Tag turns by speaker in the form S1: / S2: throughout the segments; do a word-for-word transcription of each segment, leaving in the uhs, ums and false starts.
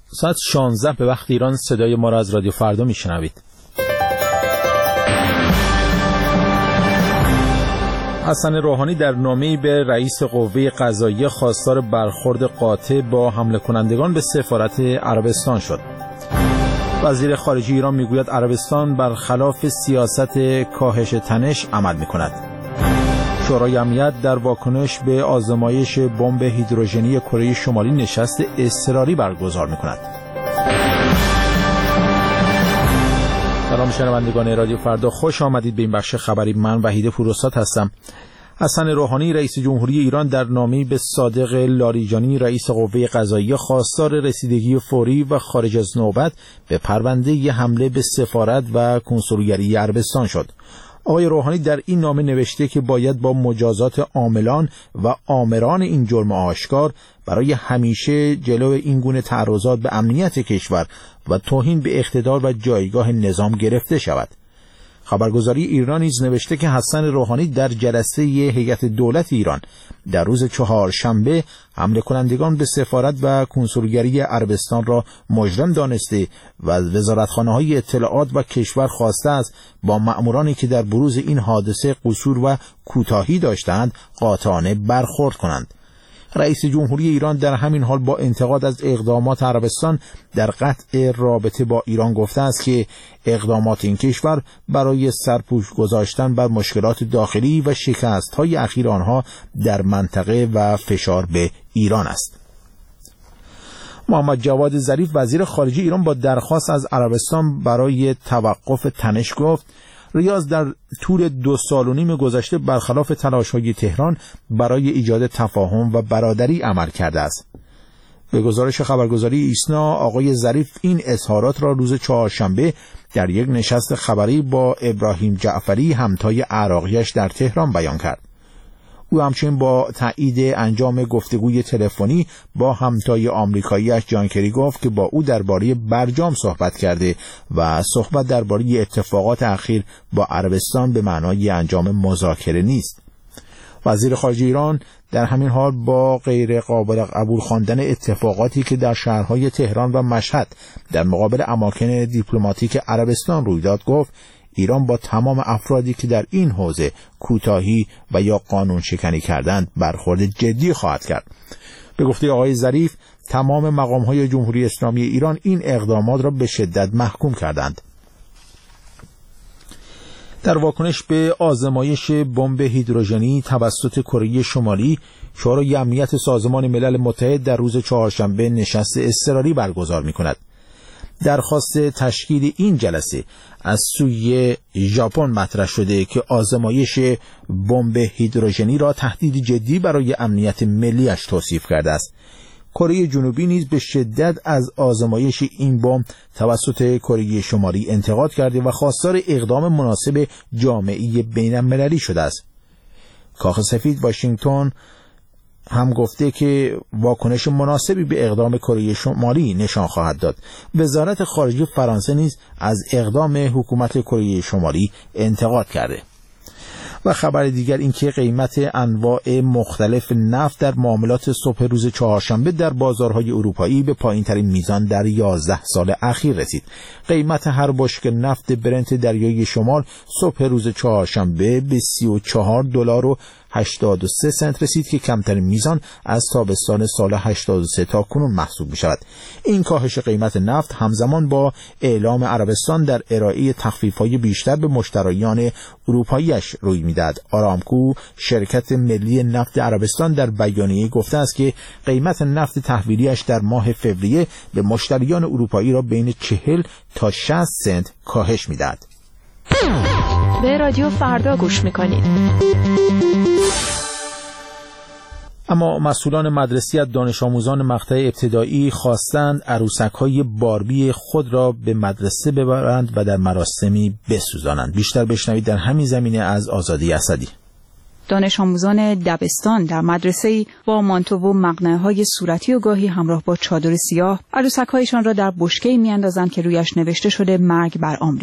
S1: ساعت شانزده به وقت ایران صدای ما را از رادیو فردا میشنوید. حسن روحانی در نامه‌ای به رئیس قوه قضاییه خواستار برخورد قاطع با حمله کنندگان به سفارت عربستان شد. وزیر خارجه ایران میگوید عربستان برخلاف سیاست کاهش تنش عمل میکند. شورای امنیت در واکنش به آزمایش بمب هیدروژنی کره شمالی نشست اضطراری برگزار میکند. سلام شنوندگان رادیو فردا، خوش آمدید به این بخش خبری. من وحید فروسات هستم. حسن روحانی رئیس جمهوری ایران در نامه‌ای به صادق لاریجانی رئیس قوه قضاییه خواستار رسیدگی فوری و خارج از نوبت به پرونده ی حمله به سفارت و کنسولگری عربستان شد. آقای روحانی در این نامه نوشته که باید با مجازات عاملان و آمران این جرم آشکار برای همیشه جلو این گونه تعرضات به امنیت کشور و توهین به اقتدار و جایگاه نظام گرفته شود. خبرگزاری ایران نیز نوشته که حسن روحانی در جلسه هیئت دولت ایران در روز چهارشنبه حمله کنندگان به سفارت و کنسولگری عربستان را مجرم دانسته و وزارتخانه‌های اطلاعات و کشور خواسته است با مأمورانی که در بروز این حادثه قصور و کوتاهی داشتند قاطعانه برخورد کنند. رئیس جمهوری ایران در همین حال با انتقاد از اقدامات عربستان در قطع رابطه با ایران گفته است که اقدامات این کشور برای سرپوش گذاشتن بر مشکلات داخلی و شکست‌های اخیر آنها در منطقه و فشار به ایران است. محمد جواد ظریف وزیر خارجه ایران با درخواست از عربستان برای توقف تنش گفت ریاض در طول دو سال و نیم گذشته برخلاف تلاش‌های تهران برای ایجاد تفاهم و برادری عمل کرده است. به گزارش خبرگزاری ایسنا آقای ظریف این اظهارات را روز چهارشنبه در یک نشست خبری با ابراهیم جعفری همتای عراقیش در تهران بیان کرد. او همچنین با تایید انجام گفتگوی تلفنی با همتای آمریکایی‌اش جان کری گفت که با او درباره برجام صحبت کرده و صحبت درباره اتفاقات اخیر با عربستان به معنای انجام مذاکره نیست. وزیر خارجه ایران در همین حال با غیر قابل قبول خواندن اتفاقاتی که در شهرهای تهران و مشهد در مقابل اماکن دیپلماتیک عربستان روی داد گفت ایران با تمام افرادی که در این حوزه کوتاهی و یا قانون شکنی کردند برخورد جدی خواهد کرد. به گفته آقای ظریف تمام مقام‌های جمهوری اسلامی ایران این اقدامات را به شدت محکوم کردند. در واکنش به آزمایش بمب هیدروژنی توسط کره شمالی، شورای امنیت سازمان ملل متحد در روز چهارشنبه نشست اضطراری برگزار می‌کند. درخواست تشکیل این جلسه از سوی ژاپن مطرح شده که آزمایش بمب هیدروژنی را تهدیدی جدی برای امنیت ملیش توصیف کرده است. کره جنوبی نیز به شدت از آزمایش این بمب توسط کره شمالی انتقاد کرده و خواستار اقدام مناسب جامعه بین‌المللی شده است. کاخ سفید واشنگتن هم گفته که واکنش مناسبی به اقدام کره شمالی نشان خواهد داد. وزارت خارجه فرانسه نیز از اقدام حکومت کره شمالی انتقاد کرده. و خبر دیگر این که قیمت انواع مختلف نفت در معاملات صبح روز چهارشنبه در بازارهای اروپایی به پایین ترین میزان در یازده سال اخیر رسید. قیمت هر بشکه نفت برنت دریایی شمال صبح روز چهارشنبه به سی و چهار دلار و هشتاد و سه سنت رسید که کمترین میزان از تابستان سال هشتاد و سه تا کنون محسوب می شود. این کاهش قیمت نفت همزمان با اعلام عربستان در ارائه تخفیف‌های بیشتر به مشتریان اروپاییش روی می‌دهد. آرامکو شرکت ملی نفت عربستان در بیانیه گفته است که قیمت نفت تحویلیش در ماه فوریه به مشتریان اروپایی را بین چهل تا شصت سنت کاهش می‌دهد.
S2: به رادیو فردا گوش می‌کنید.
S1: اما مسئولان مدرسی از دانش آموزان مقطع ابتدایی خواستند عروسک‌های باربی خود را به مدرسه ببرند و در مراسمی بسوزانند. بیشتر بشنوید در همین زمینه از آزادی اسدی.
S3: دانش آموزان دبستان در مدرسه‌ای با مانتو و مقنعه‌های صورتی و گاهی همراه با چادر سیاه عروسک‌هایشان را در بشکه‌ای می‌اندازند که رویش نوشته شده مرگ بر آمریکا.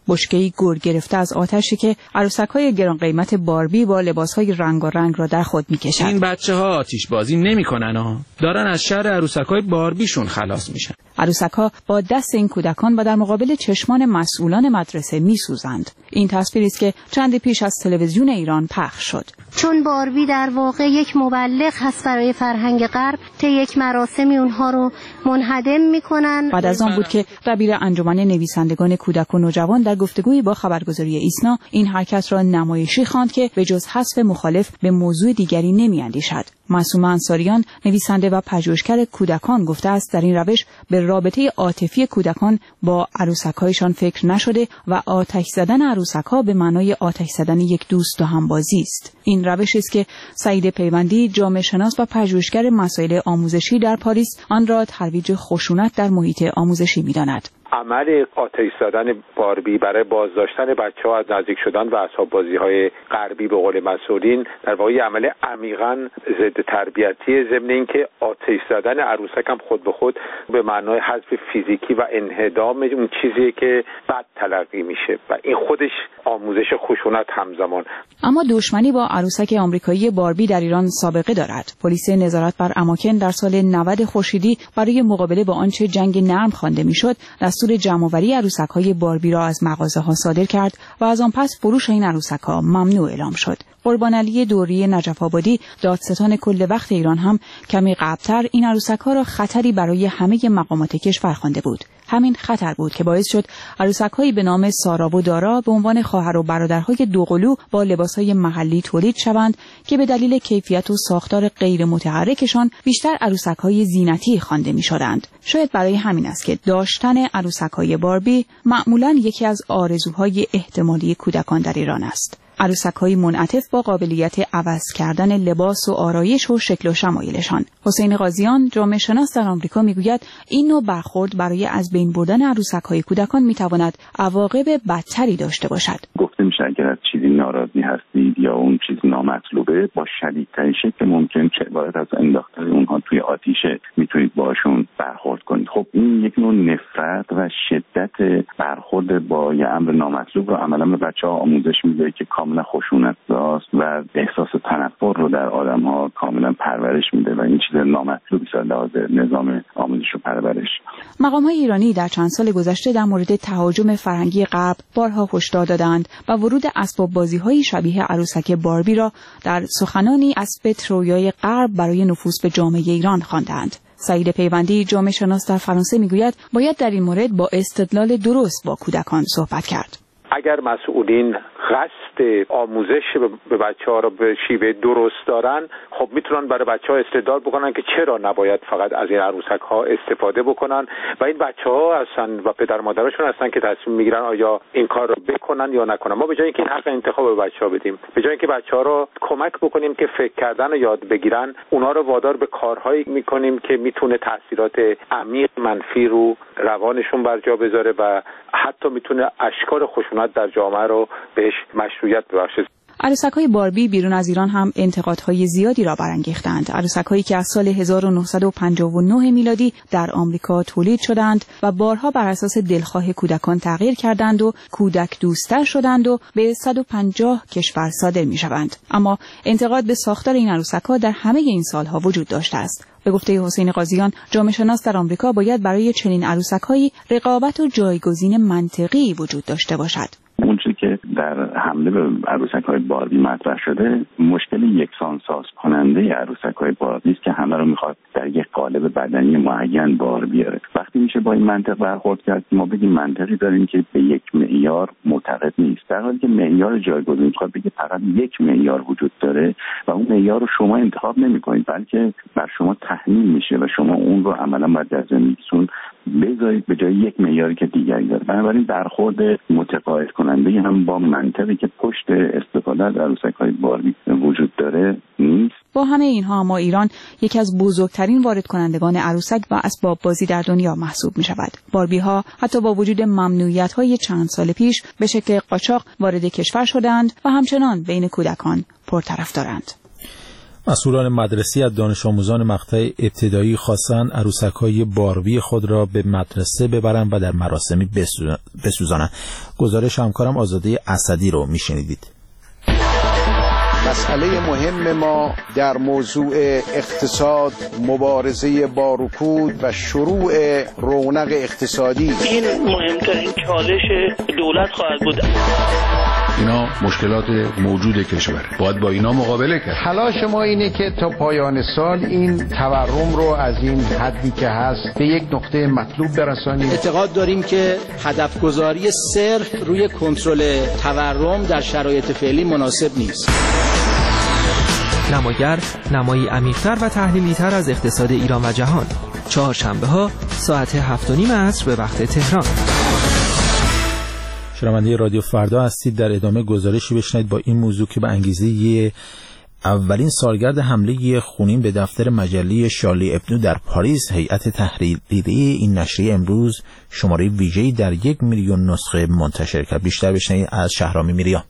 S3: بشکه‌ای گر گرفته از آتشی که عروسک‌های گران قیمت باربی با لباس‌های رنگارنگ را در خود می‌کشد.
S4: این بچه‌ها آتش بازی نمی‌کنن ها، دارن از شر عروسک‌های باربیشون خلاص میشن.
S3: عروسک‌ها با دست این کودکان و در مقابل چشمان مسئولان مدرسه می‌سوزند. این تصویری است که چند پیش از تلویزیون ایران پخش شد.
S5: چون باربی در واقع یک مبلغ هست برای فرهنگ غرب، طی یک مراسمی اونها رو منهدم میکنن.
S3: بعد از آن بود که دبیر انجمن نویسندگان کودک و نوجوان در گفتگویی با خبرگزاری ایسنا این حرکت را نمایشی خواند که به جز حذف مخالف به موضوع دیگری نمی‌اندیشد. معصومه انصاریان نویسنده و پژوهشگر کودکان گفته است در این روش به رابطه عاطفی کودکان با عروسک‌هایشان فکر نشده و آتش زدن عروسک‌ها به معنای آتش زدن یک دوست و همبازی است. این روشی است که سعید پیوندی جامعه شناس و پژوهشگر مسائل آموزشی در پاریس آن را ترویج خشونت در محیط آموزشی می‌داند.
S6: عمل آتش زدن باربی برای بازداشتن بچه‌ها از نزدیک شدن و اسباب بازی‌های غربی به قول مسئولین در واقع عمل عمیقاً ضد تربیتی، ضمن اینکه آتش زدن عروسک هم خود به خود به معنای حذف فیزیکی و انهدام اون چیزیه که بد تلقی میشه و این خودش آموزش خشونت همزمان.
S3: اما دشمنی با عروسک آمریکایی باربی در ایران سابقه دارد. پلیس نظارت بر اماکن در سال نود خورشیدی برای مقابله با آنچه جنگ نرم خوانده میشد دستور جمع‌آوری عروسک‌های باربی را از مغازه‌ها صادر کرد و از آن پس فروش این عروسک‌ها ممنوع اعلام شد. قربان علی دوری نجف آبادی دادستان کل وقت ایران هم کمی قبل‌تر این عروسک‌ها را خطری برای همه مقامات کشور خوانده بود. همین خطر بود که باعث شد عروسک‌هایی به نام سارا و دارا به عنوان خواهر و برادرهای دوقلو با لباس‌های محلی تولید شوند که به دلیل کیفیت و ساختار غیر متحرکشان بیشتر عروسک‌های زینتی خوانده می‌شدند. شاید برای همین است که داشتن عروسک‌های باربی معمولاً یکی از آرزوهای احتمالی کودکان در ایران است. عروسک‌های منعطف با قابلیت عوض کردن لباس و آرایش و شکل و شمایلشان. حسین قاضیان جامعه شناس در آمریکا میگوید این نوع برخورد برای از بین بردن عروسک‌های کودکان میتواند عواقب بدتری داشته باشد.
S7: گفته میشه اگر از چیزی ناراضی هستید یا اون چیز نامطلوبه با شدیدترین شکل ممکن که عبارت از انداختن اونها توی آتیش میتونید باشون برخورد کنید. خب این یک نوع نفرت و شدت برخورد با یه امر نامطلوب رو عملاً به بچه‌ها آموزش میده که کاملا خشونت داست و احساس تنفر رو در آدم‌ها کاملا پرورش میده و این چیز نامطلوبی است در نظام آموزش و پرورش.
S3: مقام‌های ایرانی در چند سال گذشته در مورد تهاجم فرهنگی غرب بارها هشدار دادند و ورود اسباب بازی‌های شبیه عروسک باربی را در سخنانی اسب ترویای غرب برای نفوذ به جامعه ایران خواندند. سعید پیوندی جامعه شناس در فرانسه میگوید باید در این مورد با استدلال درست با کودکان صحبت کرد.
S6: اگر مسئولین قصد آموزش به بچه‌ها را به شیوه درست دارن، خب میتونن برای بچه‌ها استدلال بکنن که چرا نباید فقط از این عروسک‌ها استفاده بکنن و این بچه‌ها هستن و پدر مادرشون هستن که تصمیم میگیرن آیا این کار رو بکنن یا نکنن. ما به جای اینکه این حق انتخاب به بچه‌ها بدیم، به جای اینکه بچه‌ها رو کمک بکنیم که فکر کردن رو یاد بگیرن، اونها رو وادار به کارهایی میکنیم که میتونه تاثیرات عمیق منفی رو روانشون بر جا بذاره و حتی میتونه اشکال خشونت در جامعه رو بهش مشروعیت ببخشه.
S3: عروسک‌های باربی بیرون از ایران هم انتقادهای زیادی را برانگیختند. عروسک‌هایی که از سال هزار و نهصد و پنجاه و نه میلادی در آمریکا تولید شدند و بارها بر اساس دلخواه کودکان تغییر کردند و کودک دوست‌تر شدند و به صد و پنجاه کشور صادر می‌شوند. اما انتقاد به ساختار این عروسک‌ها در همه این سالها وجود داشته است. به گفته حسین قاضیان، جامعه شناس در آمریکا باید برای چنین عروسک‌هایی رقابت و جایگزین منطقی وجود داشته باشد.
S7: اون چیزی که در حمله به عروسک‌های باربی مطرح شده مشکل یکسان ساز کننده عروسک‌های باربی است که همه رو میخواد در یک قالب بدنی معین بار بیاره. وقتی میشه با این منطق برخورد کرد ما بگیم منطقی داریم که به یک معیار معتقد نیست، در حالی که معیار جایگزین میخواد بگه فقط یک معیار وجود داره و اون معیار رو شما انتخاب نمی‌کنید بلکه بر شما تحمیل میشه و شما اون رو عملاً باید در زندگیتون بذارید به جای یک معیاری که دیگری داره. بنابراین برخورد متقاعد کننده هم با منطقی که پشت استفاده از عروسک‌های باربی وجود داره نیست.
S3: با همه اینها اما ایران یکی از بزرگترین وارد کنندگان عروسک و اسباب بازی در دنیا محسوب می شود. باربی ها حتی با وجود ممنوعیت های چند سال پیش به شکل قاچاق وارد کشور شدند و همچنان بین کودکان پرطرفدارند.
S1: مسئولان مدرسه از دانش آموزان مقطع ابتدایی خواستن عروسک‌های باربی خود را به مدرسه ببرند و در مراسمی بسوزانند. گزارش همکارم آزاده اسدی رو میشنیدید.
S8: مسئله مهم ما در موضوع اقتصاد، مبارزه با رکود و شروع رونق اقتصادی،
S9: این مهمترین چالش دولت خواهد بود.
S10: اینا مشکلات موجود کشور، باید با اینا مقابله کرد.
S8: تلاش ما اینه که تا پایان سال این تورم رو از این حدی که هست به یک نقطه مطلوب برسانیم.
S11: اعتقاد داریم که هدف گذاری صرف روی کنترل تورم در شرایط فعلی مناسب نیست.
S12: نماگر نمایی عمیق‌تر و تحلیلی‌تر از اقتصاد ایران و جهان، چهارشنبه ها ساعت هفت و نیم عصر به وقت تهران.
S1: شنونده رادیو فردا هستید. در ادامه گزارشی بشنوید با این موضوع که به انگیزه اولین سالگرد حمله خونین به دفتر مجله شارلی ابدو در پاریس، هیئت تحریریه این نشریه امروز شماره ویژه‌ای در یک میلیون نسخه منتشر کرد. بیشتر بشنوید از شهرام میریا.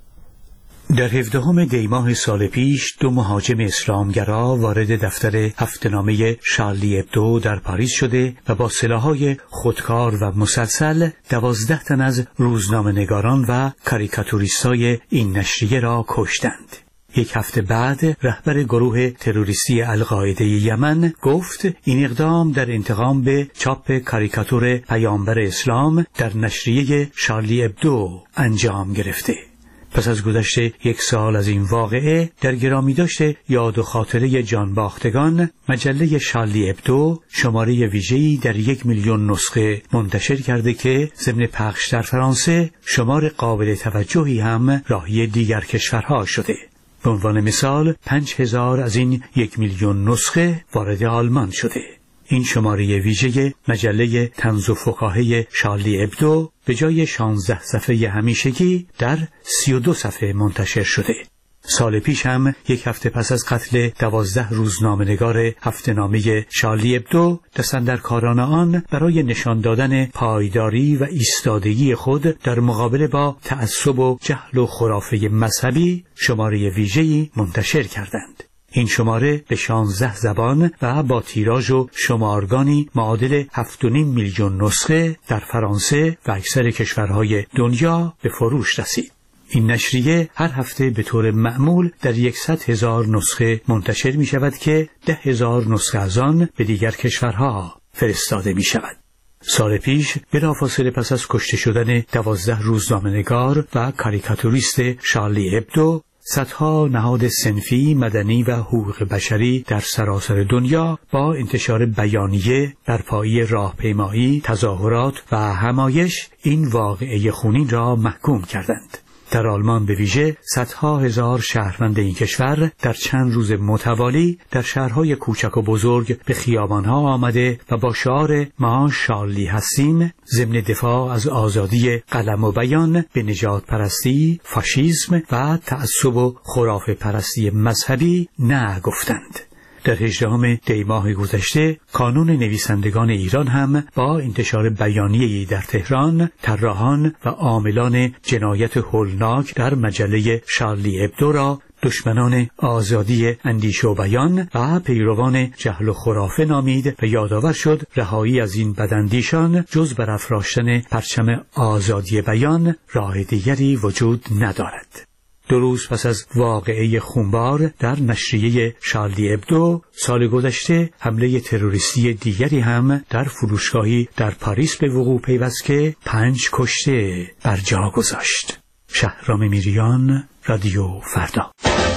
S13: در هفدهم دی ماه سال پیش دو مهاجم اسلامگرا وارد دفتر هفته‌نامه شارلی ابدو در پاریس شده و با سلاح‌های خودکار و مسلسل دوازده تن از روزنامه‌نگاران و کاریکاتوریستای این نشریه را کشتند. یک هفته بعد رهبر گروه تروریستی القاعده یمن گفت این اقدام در انتقام به چاپ کاریکاتور پیامبر اسلام در نشریه شارلی ابدو انجام گرفته. پس از گذشت یک سال از این واقعه، در گرامی داشته یاد و خاطره جانباختگان، مجله شارلی ابدو شماره ویژه‌ای در یک میلیون نسخه منتشر کرده که ضمن پخش در فرانسه شمار قابل توجهی هم راهی دیگر کشورها شده. به عنوان مثال پنج هزار از این یک میلیون نسخه وارد آلمان شده. این شماره ویژه مجله طنز و فکاهه شارلی ابدو به جای شانزده صفحه همیشگی در سی و دو صفحه منتشر شده. سال پیش هم یک هفته پس از قتل دوازده روزنامه‌نگار هفته‌نامه شارلی ابدو، دستاندرکاران آن برای نشان دادن پایداری و ایستادگی خود در مقابله با تعصب و جهل و خرافه مذهبی شماره ویژه‌ای منتشر کردند. این شماره به شانزده زبان و با تیراژ و شمارگانی معادل هفت و نیم میلیون نسخه در فرانسه و اکثر کشورهای دنیا به فروش رسید. این نشریه هر هفته به طور معمول در یکصد هزار نسخه منتشر می شود که ده هزار نسخه از آن به دیگر کشورها فرستاده می شود. سال پیش بلافاصله پس از کشته شدن دوازده روزنامه‌نگار و کاریکاتوریست شارلی ابدو، صدها نهاد صنفی، مدنی و حقوق بشری در سراسر دنیا با انتشار بیانیه، برپایی راهپیمایی، تظاهرات و همایش این واقعه خونین را محکوم کردند. در آلمان به ویژه صدها هزار شهروند این کشور در چند روز متوالی در شهرهای کوچک و بزرگ به خیابانها آمده و با شعار ما شارلی هستیم ضمن دفاع از آزادی قلم و بیان به نژاد پرستی، فاشیسم و تعصب و خرافه پرستی مذهبی نه گفتند. در هجدهم دی ماه گذشته کانون نویسندگان ایران هم با انتشار بیانیه‌ای در تهران طراحان و عاملان جنایت هولناک در مجله شارلی ابدو را دشمنان آزادی اندیشه و بیان و پیروان جهل و خرافه نامید و یادآور شد رهایی از این بداندیشان جز برافراشتن پرچم آزادی بیان راه دیگری وجود ندارد. دو روز پس از واقعه خونبار در نشریه شارلی ابدو، سال گذشته حمله تروریستی دیگری هم در فروشگاهی در پاریس به وقوع پیوست که پنج کشته بر جا گذاشت. شهرام میریان، رادیو فردا.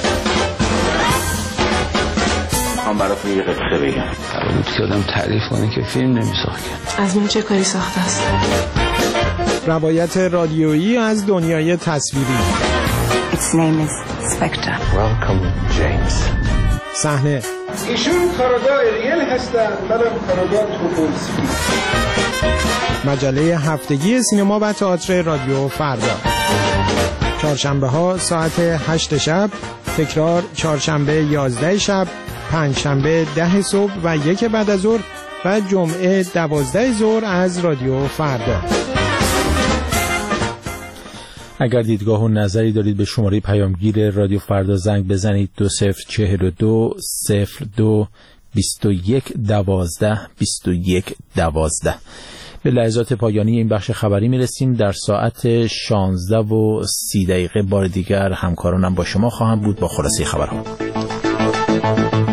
S10: من براتون یه قصه بگم. قرار بود که آدم تعریف کنه که فیلم نمی‌ساخت.
S2: از من چه کاری ساخته است؟
S14: روایت رادیویی از دنیای تصویری.
S15: Its name is Spectre.
S16: Welcome, James.
S14: صحنه.
S17: ایشون کارگاه ریل هستن، منم کارگاه توپولسکی.
S14: مجله هفتگی سینما و تئاتر رادیو فردا. چهارشنبه ها ساعت هشت شب، تکرار چهارشنبه یازده شب، پنجشنبه ده صبح و یک بعد از ظهر و جمعه دوازده ظهر از رادیو فردا.
S1: اگر دیدگاه و نظری دارید به شماره پیامگیر رادیو فردا زنگ بزنید دو صفر چهل و دو صفر دو بیست و یک دوازده بیست و یک دوازده. به لحظات پایانی این بخش خبری میرسیم. در ساعت شانزده و سی دقیقه بار دیگر همکارانم با شما خواهم بود با خلاصه خبرها.